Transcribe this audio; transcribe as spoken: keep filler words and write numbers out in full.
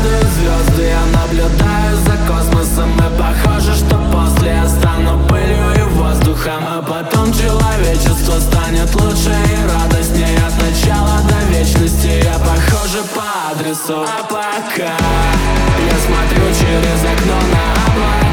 падают звезды, я наблюдаю за космосом. И похоже, что после я стану пылью и воздухом. А потом человечество станет лучше и радостнее. От начала до вечности я похожа по адресу. А пока я смотрю через окно на облака.